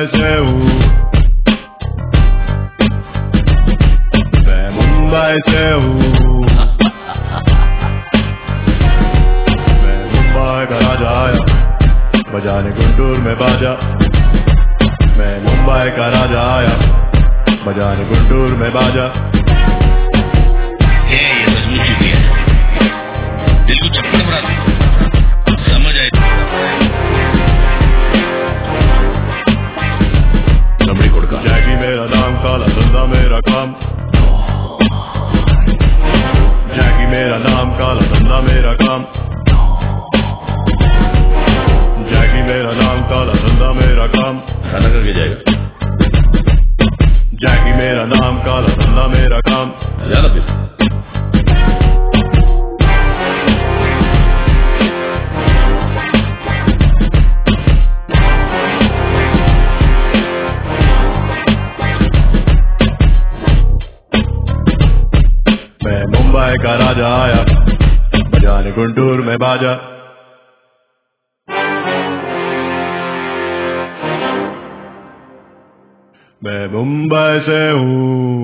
से हूँ, मैं मुंबई से हूँ, मैं मुंबई का राजा आया बजाने गुंटूर में बाजा। मैं मुंबई का राजा आया बजाने गुंटूर में बाजा। ये सचमुच चुकी है, दिल को चप्पड़ बना समझ आए। लंबड़ी कोड़का जैकी मेरा नाम, काला धंधा मेरा काम। जैकी मेरा नाम, काला धंधा मेरा काम। जैकी मेरा नाम, काला धंधा मेरा काम। खाना करके जाएगा। जैकी मेरा नाम, काला धंधा मेरा काम। ज्यादा फिर मैं मुंबई का राजा आया बजाने गुंटूर में बाजा। मैं मुंबई से हूँ,